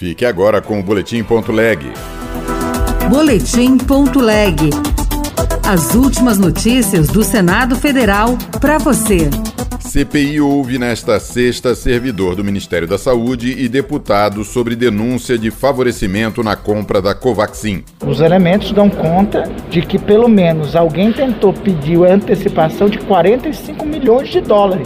Fique agora com o Boletim.leg. Boletim.leg. As últimas notícias do Senado Federal para você. CPI ouve nesta sexta servidor do Ministério da Saúde e deputado sobre denúncia de favorecimento na compra da Covaxin. Os elementos dão conta de que pelo menos alguém tentou pedir a antecipação de 45 milhões de dólares,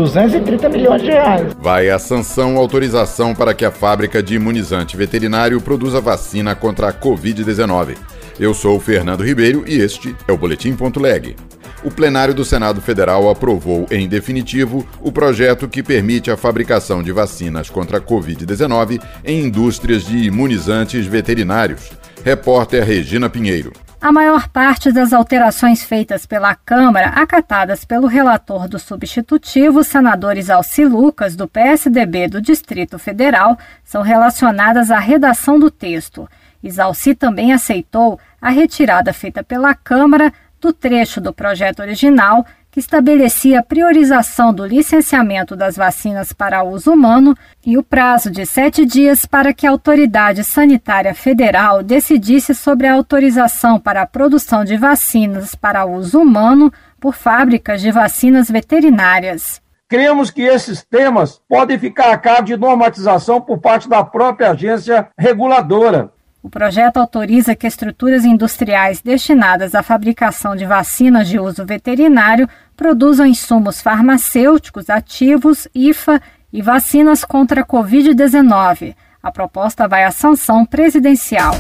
230 milhões de reais. Vai a sanção autorização para que a fábrica de imunizante veterinário produza vacina contra a Covid-19. Eu sou o Fernando Ribeiro e este é o Boletim.leg. O plenário do Senado Federal aprovou em definitivo o projeto que permite a fabricação de vacinas contra a Covid-19 em indústrias de imunizantes veterinários. Repórter Regina Pinheiro. A maior parte das alterações feitas pela Câmara, acatadas pelo relator do substitutivo, senadores Alci Lucas, do PSDB do Distrito Federal, são relacionadas à redação do texto. Isalci também aceitou a retirada feita pela Câmara do trecho do projeto original que estabelecia a priorização do licenciamento das vacinas para uso humano e o prazo de 7 dias para que a Autoridade Sanitária Federal decidisse sobre a autorização para a produção de vacinas para uso humano por fábricas de vacinas veterinárias. Cremos que esses temas podem ficar a cargo de normatização por parte da própria agência reguladora. O projeto autoriza que estruturas industriais destinadas à fabricação de vacinas de uso veterinário produzam insumos farmacêuticos ativos, IFA e vacinas contra a Covid-19. A proposta vai à sanção presidencial.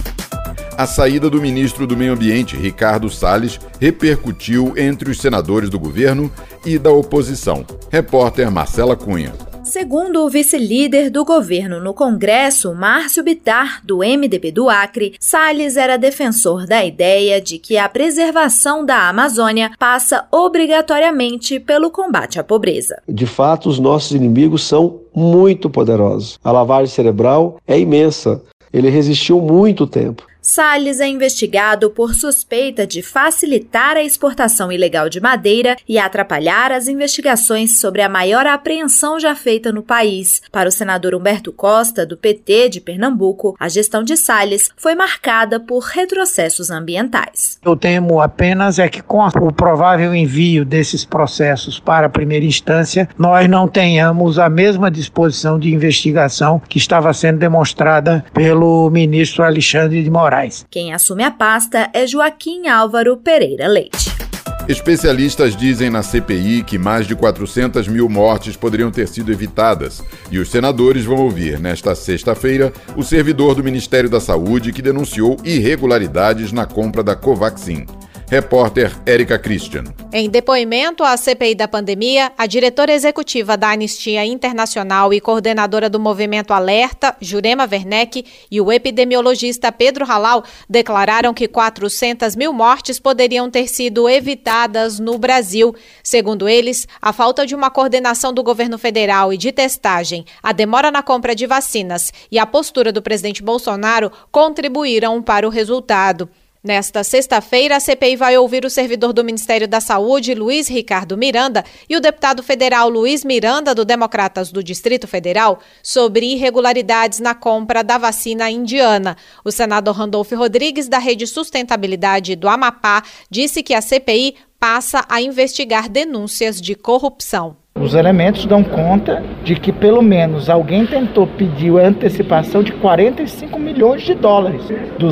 A saída do ministro do Meio Ambiente, Ricardo Salles, repercutiu entre os senadores do governo e da oposição. Repórter Marcela Cunha. Segundo o vice-líder do governo no Congresso, Márcio Bittar, do MDB do Acre, Salles era defensor da ideia de que a preservação da Amazônia passa obrigatoriamente pelo combate à pobreza. De fato, os nossos inimigos são muito poderosos. A lavagem cerebral é imensa. Ele resistiu muito tempo. Salles é investigado por suspeita de facilitar a exportação ilegal de madeira e atrapalhar as investigações sobre a maior apreensão já feita no país. Para o senador Humberto Costa, do PT de Pernambuco, a gestão de Salles foi marcada por retrocessos ambientais. Eu temo apenas que com o provável envio desses processos para a primeira instância, nós não tenhamos a mesma disposição de investigação que estava sendo demonstrada pelo ministro Alexandre de Moraes. Quem assume a pasta é Joaquim Álvaro Pereira Leite. Especialistas dizem na CPI que mais de 400 mil mortes poderiam ter sido evitadas e os senadores vão ouvir, nesta sexta-feira, o servidor do Ministério da Saúde que denunciou irregularidades na compra da Covaxin. Repórter Érica Christian. Em depoimento à CPI da pandemia, a diretora executiva da Anistia Internacional e coordenadora do Movimento Alerta, Jurema Werneck, e o epidemiologista Pedro Halal declararam que 400 mil mortes poderiam ter sido evitadas no Brasil. Segundo eles, a falta de uma coordenação do governo federal e de testagem, a demora na compra de vacinas e a postura do presidente Bolsonaro contribuíram para o resultado. Nesta sexta-feira, a CPI vai ouvir o servidor do Ministério da Saúde, Luiz Ricardo Miranda, e o deputado federal Luiz Miranda, do Democratas do Distrito Federal, sobre irregularidades na compra da vacina indiana. O senador Randolfo Rodrigues, da Rede Sustentabilidade do Amapá, disse que a CPI passa a investigar denúncias de corrupção. Os elementos dão conta de que pelo menos alguém tentou pedir a antecipação de 45 milhões de dólares,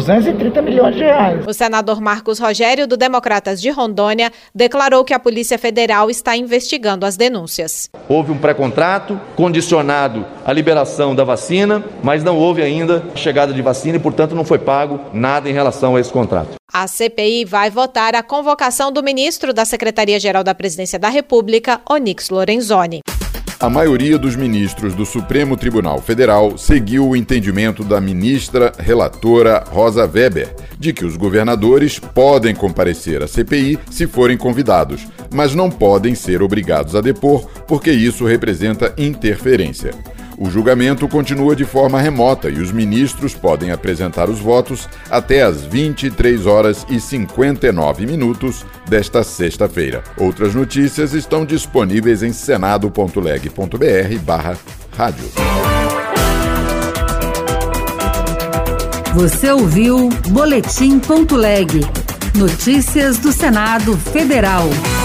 230 milhões de reais. O senador Marcos Rogério, do Democratas de Rondônia, declarou que a Polícia Federal está investigando as denúncias. Houve um pré-contrato condicionado à liberação da vacina, mas não houve ainda chegada de vacina e, portanto, não foi pago nada em relação a esse contrato. A CPI vai votar a convocação do ministro da Secretaria-Geral da Presidência da República, Onyx Lorenzoni. A maioria dos ministros do Supremo Tribunal Federal seguiu o entendimento da ministra relatora Rosa Weber de que os governadores podem comparecer à CPI se forem convidados, mas não podem ser obrigados a depor porque isso representa interferência. O julgamento continua de forma remota e os ministros podem apresentar os votos até às 23h59 desta sexta-feira. Outras notícias estão disponíveis em senado.leg.br/rádio. Você ouviu Boletim.leg. Notícias do Senado Federal.